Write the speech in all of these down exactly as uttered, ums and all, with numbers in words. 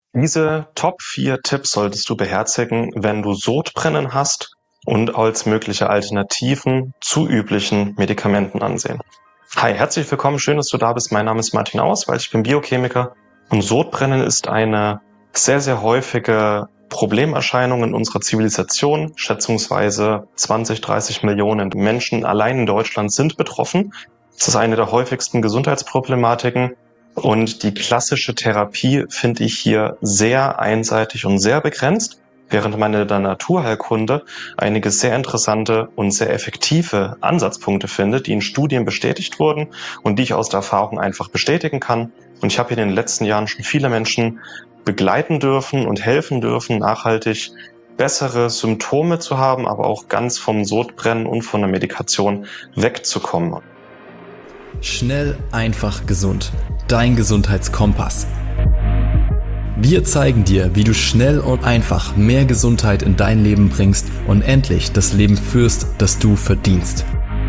Diese Top vier Tipps solltest du beherzigen, wenn du Sodbrennen hast und als mögliche Alternativen zu üblichen Medikamenten ansehen. Hi, herzlich willkommen, schön, dass du da bist. Mein Name ist Martin Auswald, ich bin Biochemiker und Sodbrennen ist eine sehr, sehr häufige Problemerscheinung in unserer Zivilisation. Schätzungsweise zwanzig, dreißig Millionen Menschen allein in Deutschland sind betroffen. Das ist eine der häufigsten Gesundheitsproblematiken. Und die klassische Therapie finde ich hier sehr einseitig und sehr begrenzt, während man in der Naturheilkunde einige sehr interessante und sehr effektive Ansatzpunkte findet, die in Studien bestätigt wurden und die ich aus der Erfahrung einfach bestätigen kann. Und ich habe hier in den letzten Jahren schon viele Menschen begleiten dürfen und helfen dürfen, nachhaltig bessere Symptome zu haben, aber auch ganz vom Sodbrennen und von der Medikation wegzukommen. Schnell, einfach, gesund. Dein Gesundheitskompass. Wir zeigen dir, wie du schnell und einfach mehr Gesundheit in dein Leben bringst und endlich das Leben führst, das du verdienst.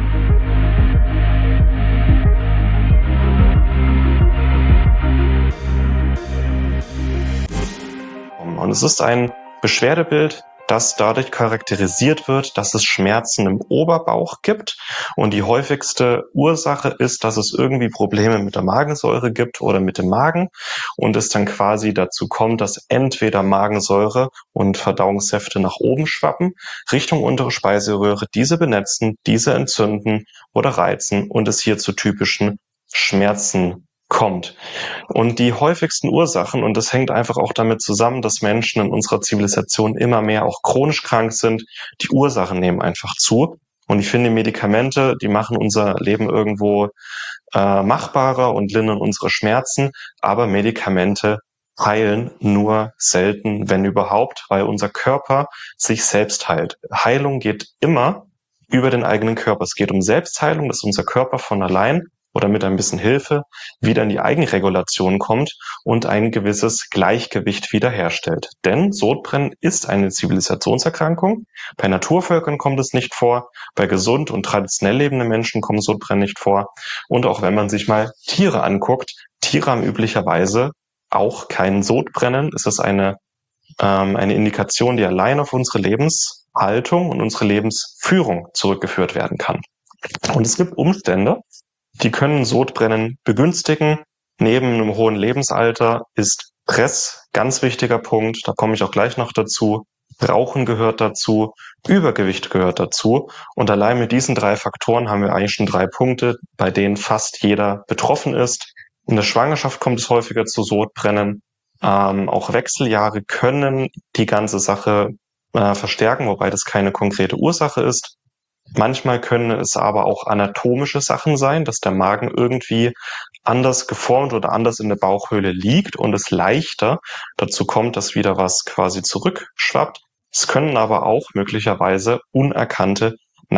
Und es ist ein Beschwerdebild, das dadurch charakterisiert wird, dass es Schmerzen im Oberbauch gibt. Und die häufigste Ursache ist, dass es irgendwie Probleme mit der Magensäure gibt oder mit dem Magen. Und es dann quasi dazu kommt, dass entweder Magensäure und Verdauungssäfte nach oben schwappen, Richtung untere Speiseröhre, diese benetzen, diese entzünden oder reizen und es hier zu typischen Schmerzen kommt. Und die häufigsten Ursachen, und das hängt einfach auch damit zusammen, dass Menschen in unserer Zivilisation immer mehr auch chronisch krank sind, die Ursachen nehmen einfach zu. Und ich finde, Medikamente, die machen unser Leben irgendwo äh, machbarer und lindern unsere Schmerzen, aber Medikamente heilen nur selten, wenn überhaupt, weil unser Körper sich selbst heilt. Heilung geht immer über den eigenen Körper. Es geht um Selbstheilung, dass unser Körper von allein oder mit ein bisschen Hilfe wieder in die Eigenregulation kommt und ein gewisses Gleichgewicht wiederherstellt. Denn Sodbrennen ist eine Zivilisationserkrankung. Bei Naturvölkern kommt es nicht vor, bei gesund und traditionell lebenden Menschen kommt Sodbrennen nicht vor. Und auch wenn man sich mal Tiere anguckt, Tiere haben üblicherweise auch kein Sodbrennen. Es ist eine, ähm, eine Indikation, die allein auf unsere Lebenshaltung und unsere Lebensführung zurückgeführt werden kann. Und es gibt Umstände, die können Sodbrennen begünstigen. Neben einem hohen Lebensalter ist Stress ganz wichtiger Punkt. Da komme ich auch gleich noch dazu. Rauchen gehört dazu. Übergewicht gehört dazu. Und allein mit diesen drei Faktoren haben wir eigentlich schon drei Punkte, bei denen fast jeder betroffen ist. In der Schwangerschaft kommt es häufiger zu Sodbrennen. Ähm, auch Wechseljahre können die ganze Sache äh, verstärken, wobei das keine konkrete Ursache ist. Manchmal können es aber auch anatomische Sachen sein, dass der Magen irgendwie anders geformt oder anders in der Bauchhöhle liegt und es leichter dazu kommt, dass wieder was quasi zurückschwappt. Es können aber auch möglicherweise unerkannte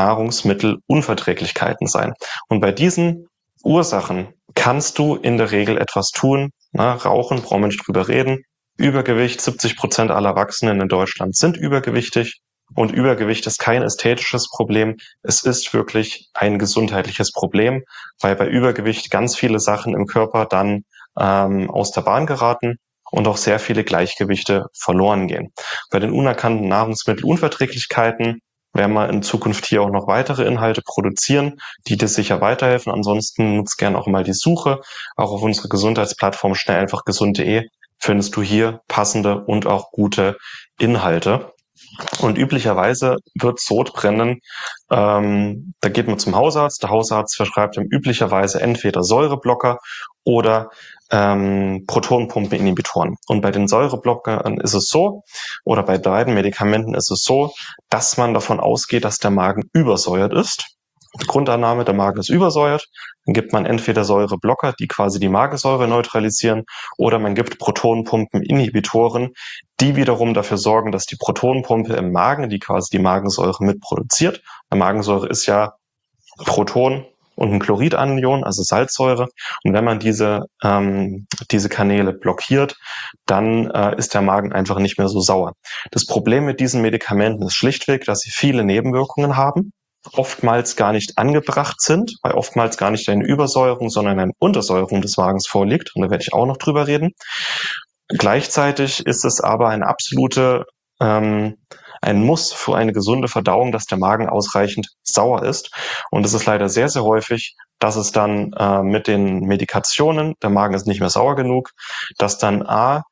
Nahrungsmittelunverträglichkeiten sein. Und bei diesen Ursachen kannst du in der Regel etwas tun. Na, Rauchen, brauchen wir nicht drüber reden. Übergewicht, siebzig Prozent aller Erwachsenen in Deutschland sind übergewichtig. Und Übergewicht ist kein ästhetisches Problem. Es ist wirklich ein gesundheitliches Problem, weil bei Übergewicht ganz viele Sachen im Körper dann ähm, aus der Bahn geraten und auch sehr viele Gleichgewichte verloren gehen. Bei den unerkannten Nahrungsmittelunverträglichkeiten werden wir in Zukunft hier auch noch weitere Inhalte produzieren, die dir sicher weiterhelfen. Ansonsten nutzt gerne auch mal die Suche. Auch auf unserer Gesundheitsplattform schnell einfach gesund punkt de findest du hier passende und auch gute Inhalte. Und üblicherweise wird Sodbrennen, ähm, da geht man zum Hausarzt, der Hausarzt verschreibt ihm üblicherweise entweder Säureblocker oder ähm, Protonpumpeninhibitoren. Und bei den Säureblockern ist es so, oder bei beiden Medikamenten ist es so, dass man davon ausgeht, dass der Magen übersäuert ist. Grundannahme, der Magen ist übersäuert, dann gibt man entweder Säureblocker, die quasi die Magensäure neutralisieren, oder man gibt Protonpumpeninhibitoren, die wiederum dafür sorgen, dass die Protonpumpe im Magen, die quasi die Magensäure mitproduziert, der Magensäure ist ja Proton und ein Chloridanion, also Salzsäure. Und wenn man diese, ähm, diese Kanäle blockiert, dann äh, ist der Magen einfach nicht mehr so sauer. Das Problem mit diesen Medikamenten ist schlichtweg, dass sie viele Nebenwirkungen haben, oftmals gar nicht angebracht sind, weil oftmals gar nicht eine Übersäuerung, sondern eine Untersäuerung des Magens vorliegt. Und da werde ich auch noch drüber reden. Gleichzeitig ist es aber eine absolute, ähm, ein Muss für eine gesunde Verdauung, dass der Magen ausreichend sauer ist. Und es ist leider sehr, sehr häufig, dass es dann äh, mit den Medikationen, der Magen ist nicht mehr sauer genug, dass dann A,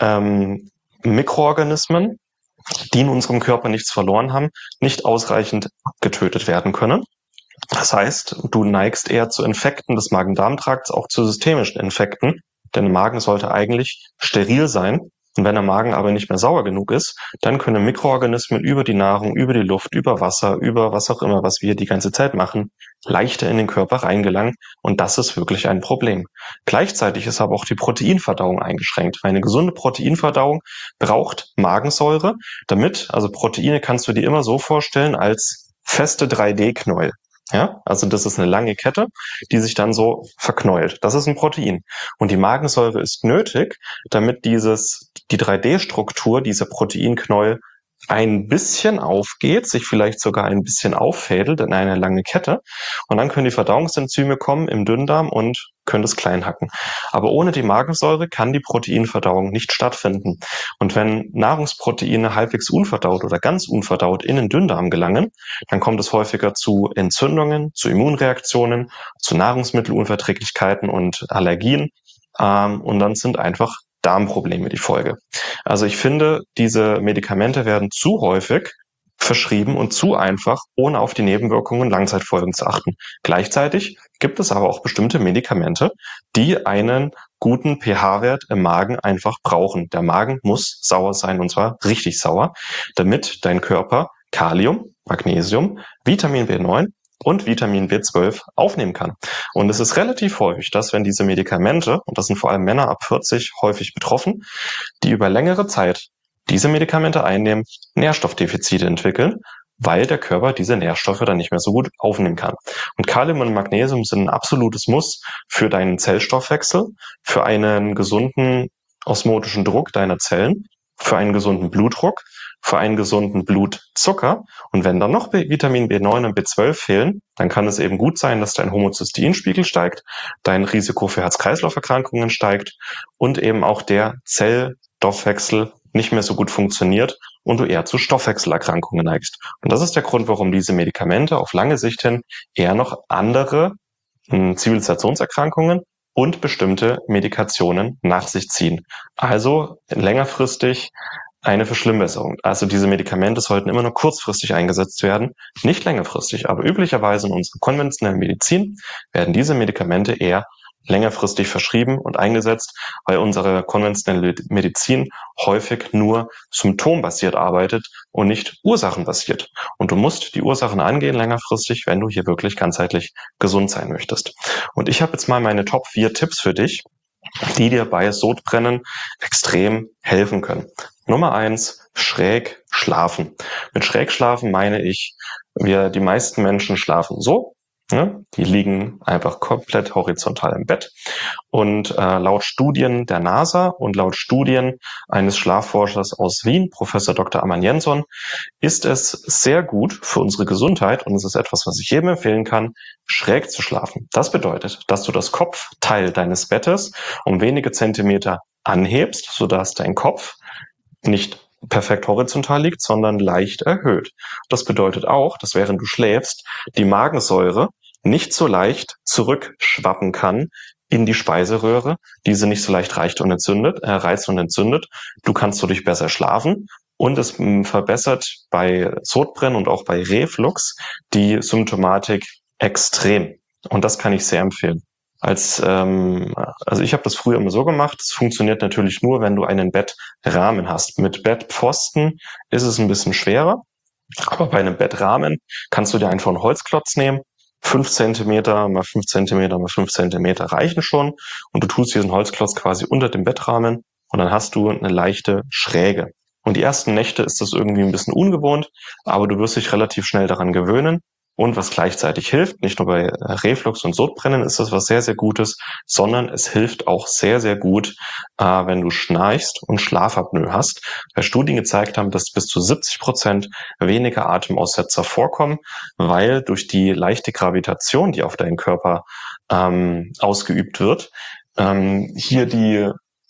ähm, Mikroorganismen, die in unserem Körper nichts verloren haben, nicht ausreichend getötet werden können. Das heißt, du neigst eher zu Infekten des Magen-Darm-Trakts, auch zu systemischen Infekten, denn der Magen sollte eigentlich steril sein. Und wenn der Magen aber nicht mehr sauer genug ist, dann können Mikroorganismen über die Nahrung, über die Luft, über Wasser, über was auch immer, was wir die ganze Zeit machen, leichter in den Körper reingelangen. Und das ist wirklich ein Problem. Gleichzeitig ist aber auch die Proteinverdauung eingeschränkt. Eine gesunde Proteinverdauung braucht Magensäure, damit, also Proteine kannst du dir immer so vorstellen als feste drei D-Knäuel. Ja, also das ist eine lange Kette, die sich dann so verknäult. Das ist ein Protein. Und die Magensäure ist nötig, damit dieses, die drei D-Struktur, dieser Proteinknäuel ein bisschen aufgeht, sich vielleicht sogar ein bisschen auffädelt in eine lange Kette. Und dann können die Verdauungsenzyme kommen im Dünndarm und können das klein hacken. Aber ohne die Magensäure kann die Proteinverdauung nicht stattfinden. Und wenn Nahrungsproteine halbwegs unverdaut oder ganz unverdaut in den Dünndarm gelangen, dann kommt es häufiger zu Entzündungen, zu Immunreaktionen, zu Nahrungsmittelunverträglichkeiten und Allergien. Ähm, und dann sind einfach Darmprobleme die Folge. Also ich finde, diese Medikamente werden zu häufig verschrieben und zu einfach, ohne auf die Nebenwirkungen und Langzeitfolgen zu achten. Gleichzeitig gibt es aber auch bestimmte Medikamente, die einen guten pH-Wert im Magen einfach brauchen. Der Magen muss sauer sein, und zwar richtig sauer, damit dein Körper Kalium, Magnesium, Vitamin B neun und Vitamin B zwölf aufnehmen kann. Und es ist relativ häufig, dass wenn diese Medikamente, und das sind vor allem Männer ab vierzig häufig betroffen, die über längere Zeit diese Medikamente einnehmen, Nährstoffdefizite entwickeln, weil der Körper diese Nährstoffe dann nicht mehr so gut aufnehmen kann. Und Kalium und Magnesium sind ein absolutes Muss für deinen Zellstoffwechsel, für einen gesunden osmotischen Druck deiner Zellen, für einen gesunden Blutdruck, für einen gesunden Blutzucker. Und wenn dann noch Vitamin B neun und B zwölf fehlen, dann kann es eben gut sein, dass dein Homozysteinspiegel steigt, dein Risiko für Herz-Kreislauf-Erkrankungen steigt und eben auch der Zellstoffwechsel nicht mehr so gut funktioniert und du eher zu Stoffwechselerkrankungen neigst. Und das ist der Grund, warum diese Medikamente auf lange Sicht hin eher noch andere mh, Zivilisationserkrankungen und bestimmte Medikationen nach sich ziehen. Also längerfristig eine Verschlimmbesserung. Also diese Medikamente sollten immer nur kurzfristig eingesetzt werden, nicht längerfristig. Aber üblicherweise in unserer konventionellen Medizin werden diese Medikamente eher längerfristig verschrieben und eingesetzt, weil unsere konventionelle Medizin häufig nur symptombasiert arbeitet und nicht ursachenbasiert. Und du musst die Ursachen angehen längerfristig, wenn du hier wirklich ganzheitlich gesund sein möchtest. Und ich habe jetzt mal meine Top vier Tipps für dich, die dir bei Sodbrennen extrem helfen können. Nummer eins, schräg schlafen. Mit schräg schlafen meine ich, wir, die meisten Menschen schlafen so, ne? Die liegen einfach komplett horizontal im Bett. Und äh, laut Studien der NASA und laut Studien eines Schlafforschers aus Wien, Professor Doktor Aman Jensson, ist es sehr gut für unsere Gesundheit, und es ist etwas, was ich jedem empfehlen kann, schräg zu schlafen. Das bedeutet, dass du das Kopfteil deines Bettes um wenige Zentimeter anhebst, sodass dein Kopf nicht perfekt horizontal liegt, sondern leicht erhöht. Das bedeutet auch, dass während du schläfst, die Magensäure nicht so leicht zurückschwappen kann in die Speiseröhre, diese nicht so leicht reicht und entzündet, äh, reizt und entzündet. Du kannst dadurch besser schlafen und es mh, verbessert bei Sodbrennen und auch bei Reflux die Symptomatik extrem. Und das kann ich sehr empfehlen. Als ähm, also ich habe das früher immer so gemacht. Es funktioniert natürlich nur, wenn du einen Bettrahmen hast. Mit Bettpfosten ist es ein bisschen schwerer, aber bei einem Bettrahmen kannst du dir einfach einen Holzklotz nehmen. Fünf Zentimeter mal fünf Zentimeter mal fünf Zentimeter reichen schon, und du tust diesen Holzklotz quasi unter dem Bettrahmen und dann hast du eine leichte Schräge. Und die ersten Nächte ist das irgendwie ein bisschen ungewohnt, aber du wirst dich relativ schnell daran gewöhnen. Und was gleichzeitig hilft, nicht nur bei Reflux und Sodbrennen ist das was sehr, sehr Gutes, sondern es hilft auch sehr, sehr gut, äh, wenn du schnarchst und Schlafapnoe hast. Weil Studien gezeigt haben, dass bis zu siebzig Prozent weniger Atemaussetzer vorkommen, weil durch die leichte Gravitation, die auf deinen Körper ähm, ausgeübt wird, ähm, hier die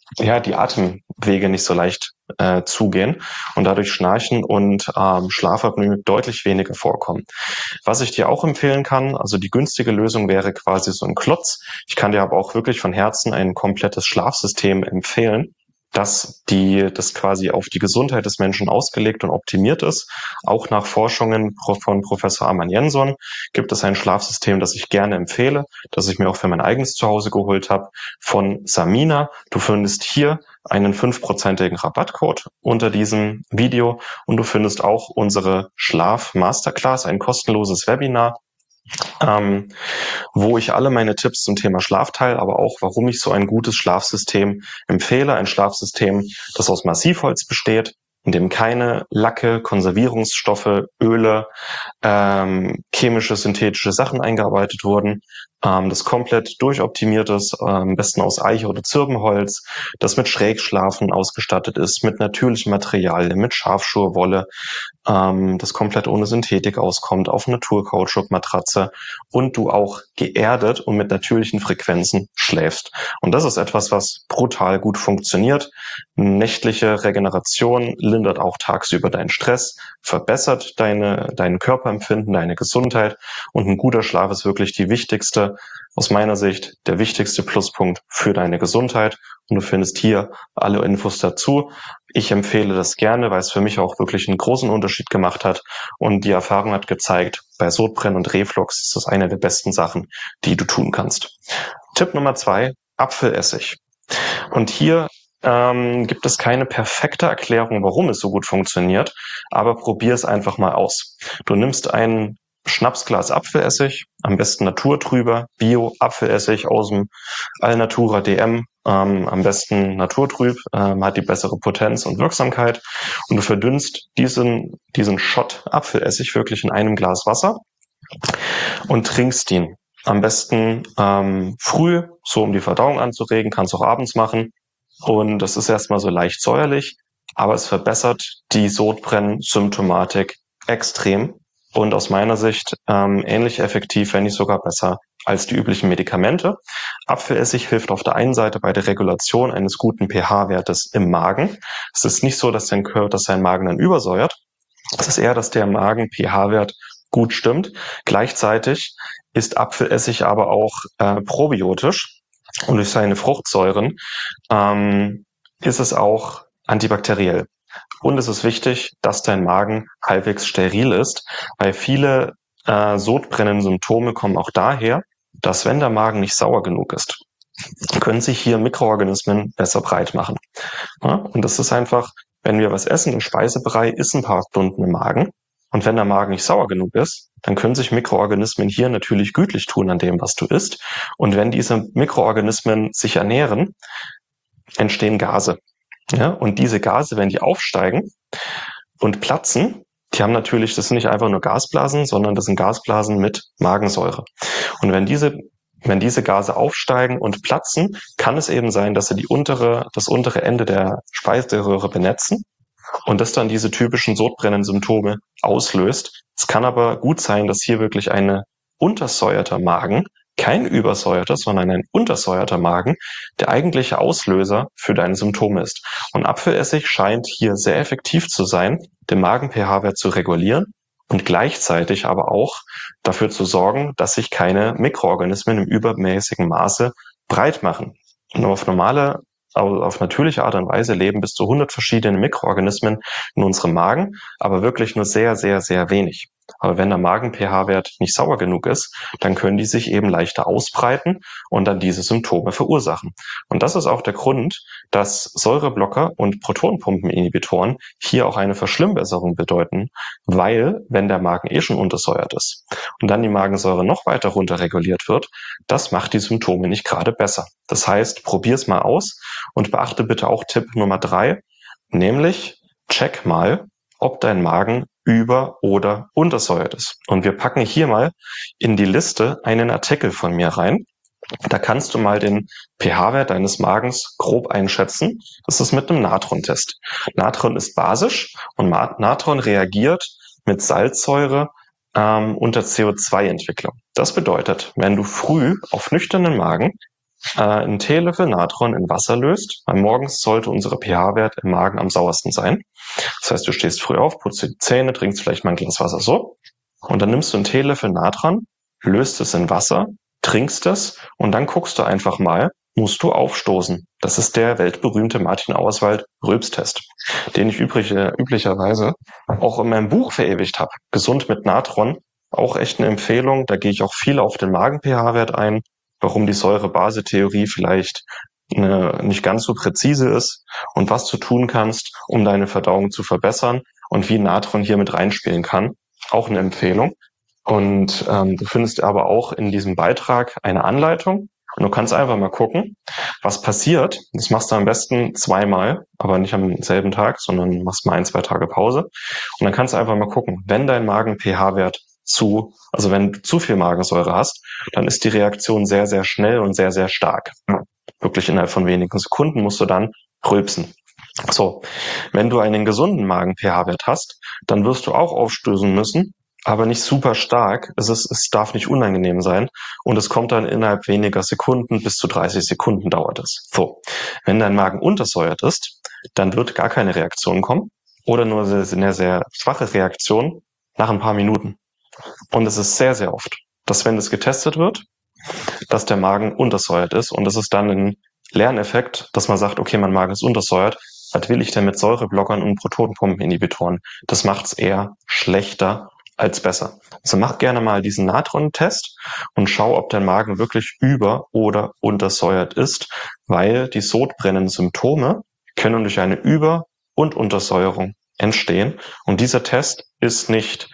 ja, die Atemwege nicht so leicht äh, zugehen und dadurch Schnarchen und ähm, Schlafapnoe deutlich weniger vorkommen. Was ich dir auch empfehlen kann, also die günstige Lösung wäre quasi so ein Klotz. Ich kann dir aber auch wirklich von Herzen ein komplettes Schlafsystem empfehlen, dass die, das quasi auf die Gesundheit des Menschen ausgelegt und optimiert ist. Auch nach Forschungen von Professor Arman Jensson gibt es ein Schlafsystem, das ich gerne empfehle, das ich mir auch für mein eigenes Zuhause geholt habe, von Samina. Du findest hier einen fünfprozentigen Rabattcode unter diesem Video und du findest auch unsere Schlaf-Masterclass, ein kostenloses Webinar, ähm, wo ich alle meine Tipps zum Thema Schlaf teile, aber auch, warum ich so ein gutes Schlafsystem empfehle. Ein Schlafsystem, das aus Massivholz besteht, in dem keine Lacke, Konservierungsstoffe, Öle, ähm, chemische, synthetische Sachen eingearbeitet wurden, ähm, das komplett durchoptimiert ist, äh, am besten aus Eiche oder Zirbenholz, das mit Schrägschlafen ausgestattet ist, mit natürlichen Materialien, mit Schafschurwolle, ähm, das komplett ohne Synthetik auskommt, auf Naturkautschuk-Matratze und du auch geerdet und mit natürlichen Frequenzen schläfst. Und das ist etwas, was brutal gut funktioniert. Nächtliche Regeneration lindert auch tagsüber deinen Stress, verbessert deine, dein Körperempfinden, deine Gesundheit und ein guter Schlaf ist wirklich die wichtigste, aus meiner Sicht, der wichtigste Pluspunkt für deine Gesundheit. Und du findest hier alle Infos dazu. Ich empfehle das gerne, weil es für mich auch wirklich einen großen Unterschied gemacht hat. Und die Erfahrung hat gezeigt, bei Sodbrennen und Reflux ist das eine der besten Sachen, die du tun kannst. Tipp Nummer zwei, Apfelessig. Und hier ähm, gibt es keine perfekte Erklärung, warum es so gut funktioniert, aber probier es einfach mal aus. Du nimmst ein Schnapsglas Apfelessig, am besten naturtrüber, Bio-Apfelessig aus dem Alnatura D M, ähm, am besten naturtrüb, ähm, hat die bessere Potenz und Wirksamkeit. Und du verdünnst diesen, diesen Shot Apfelessig wirklich in einem Glas Wasser und trinkst ihn. Am besten ähm, früh, so um die Verdauung anzuregen, kannst auch abends machen. Und das ist erstmal so leicht säuerlich, aber es verbessert die Sodbrennen-Symptomatik extrem und aus meiner Sicht ähm, ähnlich effektiv, wenn nicht sogar besser als die üblichen Medikamente. Apfelessig hilft auf der einen Seite bei der Regulation eines guten pH-Wertes im Magen. Es ist nicht so, dass dein Körper, dass dein Magen dann übersäuert. Es ist eher, dass der Magen-pH-Wert gut stimmt. Gleichzeitig ist Apfelessig aber auch äh, probiotisch und durch seine Fruchtsäuren ähm, ist es auch antibakteriell. Und es ist wichtig, dass dein Magen halbwegs steril ist, weil viele äh, Sodbrennen-Symptome kommen auch daher, dass wenn der Magen nicht sauer genug ist, können sich hier Mikroorganismen besser breit machen. Ja? Und das ist einfach, wenn wir was essen, im Speisebrei ist ein paar Stunden im Magen. Und wenn der Magen nicht sauer genug ist, dann können sich Mikroorganismen hier natürlich gütlich tun an dem, was du isst. Und wenn diese Mikroorganismen sich ernähren, entstehen Gase. Ja, und diese Gase, wenn die aufsteigen und platzen, die haben natürlich, das sind nicht einfach nur Gasblasen, sondern das sind Gasblasen mit Magensäure. Und wenn diese, wenn diese Gase aufsteigen und platzen, kann es eben sein, dass sie die untere, das untere Ende der Speiseröhre benetzen und das dann diese typischen Sodbrennen-Symptome auslöst. Es kann aber gut sein, dass hier wirklich eine untersäuerter Magen, kein übersäuerter, sondern ein untersäuerter Magen der eigentliche Auslöser für deine Symptome ist. Und Apfelessig scheint hier sehr effektiv zu sein, den Magen-pH-Wert zu regulieren und gleichzeitig aber auch dafür zu sorgen, dass sich keine Mikroorganismen im übermäßigen Maße breit machen. Und auf normale auf natürliche Art und Weise leben bis zu hundert verschiedene Mikroorganismen in unserem Magen, aber wirklich nur sehr, sehr, sehr wenig. Aber wenn der Magen-pH-Wert nicht sauer genug ist, dann können die sich eben leichter ausbreiten und dann diese Symptome verursachen. Und das ist auch der Grund, dass Säureblocker und Protonpumpeninhibitoren hier auch eine Verschlimmbesserung bedeuten, weil, wenn der Magen eh schon untersäuert ist und dann die Magensäure noch weiter runterreguliert wird, das macht die Symptome nicht gerade besser. Das heißt, probier's mal aus und beachte bitte auch Tipp Nummer drei, nämlich check mal, ob dein Magen über- oder untersäuert ist. Und wir packen hier mal in die Liste einen Artikel von mir rein. Da kannst du mal den pH-Wert deines Magens grob einschätzen. Das ist mit einem Natron-Test. Natron ist basisch und Natron reagiert mit Salzsäure ähm, unter C O zwei Entwicklung. Das bedeutet, wenn du früh auf nüchternen Magen äh, einen Teelöffel Natron in Wasser löst, weil morgens sollte unser pH-Wert im Magen am sauersten sein. Das heißt, du stehst früh auf, putzt dir die Zähne, trinkst vielleicht mal ein Glas Wasser so und dann nimmst du einen Teelöffel Natron, löst es in Wasser, trinkst es und dann guckst du einfach mal, musst du aufstoßen. Das ist der weltberühmte Martin Auerswald Rülpstest, den ich übrig, äh, üblicherweise auch in meinem Buch verewigt habe. Gesund mit Natron, auch echt eine Empfehlung. Da gehe ich auch viel auf den Magen-pH-Wert ein, warum die Säure-Base-Theorie vielleicht eine, nicht ganz so präzise ist und was du tun kannst, um deine Verdauung zu verbessern und wie Natron hier mit reinspielen kann. Auch eine Empfehlung. Und ähm, du findest aber auch in diesem Beitrag eine Anleitung. Und du kannst einfach mal gucken, was passiert. Das machst du am besten zweimal, aber nicht am selben Tag, sondern machst mal ein, zwei Tage Pause. Und dann kannst du einfach mal gucken, wenn dein Magen-pH-Wert zu, also wenn du zu viel Magensäure hast, dann ist die Reaktion sehr, sehr schnell und sehr, sehr stark. Wirklich innerhalb von wenigen Sekunden musst du dann rülpsen. So, wenn du einen gesunden Magen-pH-Wert hast, dann wirst du auch aufstößen müssen, aber nicht super stark. Es ist, es darf nicht unangenehm sein und es kommt dann innerhalb weniger Sekunden, bis zu dreißig Sekunden dauert es. So, wenn dein Magen untersäuert ist, dann wird gar keine Reaktion kommen oder nur eine sehr, sehr schwache Reaktion nach ein paar Minuten. Und es ist sehr, sehr oft, dass wenn das getestet wird, dass der Magen untersäuert ist und es ist dann ein Lerneffekt, dass man sagt, okay, mein Magen ist untersäuert, was will ich denn mit Säureblockern und Protonenpumpeninhibitoren? Das macht es eher schlechter als besser. Also mach gerne mal diesen Natron-Test und schau, ob dein Magen wirklich über- oder untersäuert ist, weil die sodbrennenden Symptome können durch eine Über- und Untersäuerung entstehen. Und dieser Test ist nicht,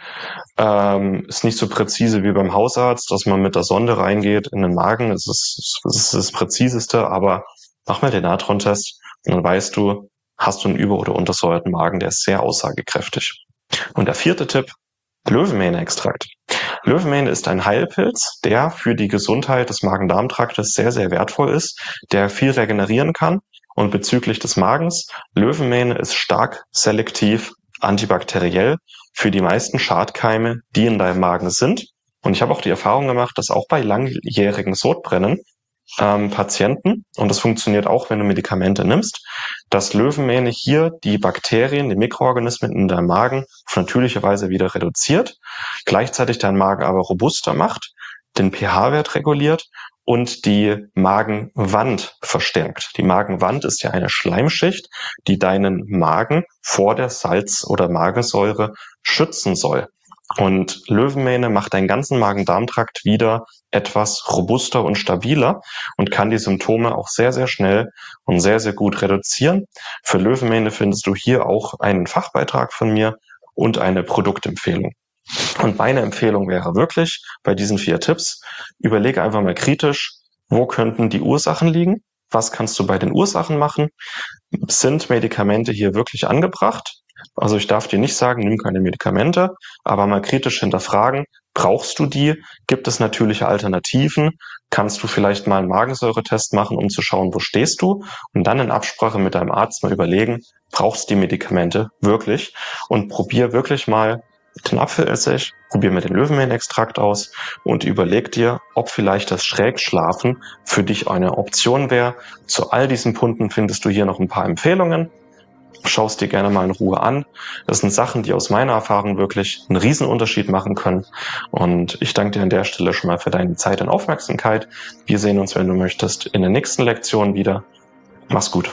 ähm, ist nicht so präzise wie beim Hausarzt, dass man mit der Sonde reingeht in den Magen. Es ist, es ist das Präziseste, aber mach mal den Natron-Test und dann weißt du, hast du einen über- oder untersäuerten Magen, der ist sehr aussagekräftig. Und der vierte Tipp, Löwenmähne-Extrakt. Löwenmähne ist ein Heilpilz, der für die Gesundheit des Magen-Darm-Traktes sehr, sehr wertvoll ist, der viel regenerieren kann. Und bezüglich des Magens, Löwenmähne ist stark selektiv antibakteriell für die meisten Schadkeime, die in deinem Magen sind. Und ich habe auch die Erfahrung gemacht, dass auch bei langjährigen Sodbrennen ähm, Patienten, und das funktioniert auch, wenn du Medikamente nimmst, dass Löwenmähne hier die Bakterien, die Mikroorganismen in deinem Magen auf natürliche Weise wieder reduziert, gleichzeitig deinen Magen aber robuster macht, den pH-Wert reguliert und die Magenwand verstärkt. Die Magenwand ist ja eine Schleimschicht, die deinen Magen vor der Salz- oder Magensäure schützen soll. Und Löwenmähne macht deinen ganzen Magen-Darm-Trakt wieder etwas robuster und stabiler und kann die Symptome auch sehr, sehr schnell und sehr, sehr gut reduzieren. Für Löwenmähne findest du hier auch einen Fachbeitrag von mir und eine Produktempfehlung. Und meine Empfehlung wäre wirklich, bei diesen vier Tipps, überlege einfach mal kritisch, wo könnten die Ursachen liegen? Was kannst du bei den Ursachen machen? Sind Medikamente hier wirklich angebracht? Also ich darf dir nicht sagen, nimm keine Medikamente, aber mal kritisch hinterfragen, brauchst du die? Gibt es natürliche Alternativen? Kannst du vielleicht mal einen Magensäuretest machen, um zu schauen, wo stehst du? Und dann in Absprache mit deinem Arzt mal überlegen, brauchst du die Medikamente wirklich? Und probier wirklich mal den Apfelessig, probier mal den Löwenmähne-Extrakt aus und überleg dir, ob vielleicht das Schrägschlafen für dich eine Option wäre. Zu all diesen Punkten findest du hier noch ein paar Empfehlungen. Schau es dir gerne mal in Ruhe an. Das sind Sachen, die aus meiner Erfahrung wirklich einen riesen Unterschied machen können. Und ich danke dir an der Stelle schon mal für deine Zeit und Aufmerksamkeit. Wir sehen uns, wenn du möchtest, in der nächsten Lektion wieder. Mach's gut.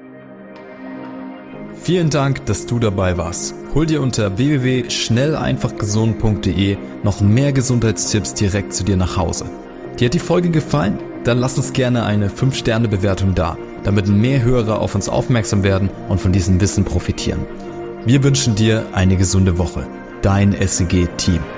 Vielen Dank, dass du dabei warst. Hol dir unter w w w punkt schnell einfach gesund punkt d e noch mehr Gesundheitstipps direkt zu dir nach Hause. Dir hat die Folge gefallen? Dann lass uns gerne eine fünf Sterne Bewertung da, damit mehr Hörer auf uns aufmerksam werden und von diesem Wissen profitieren. Wir wünschen dir eine gesunde Woche. Dein S E G-Team.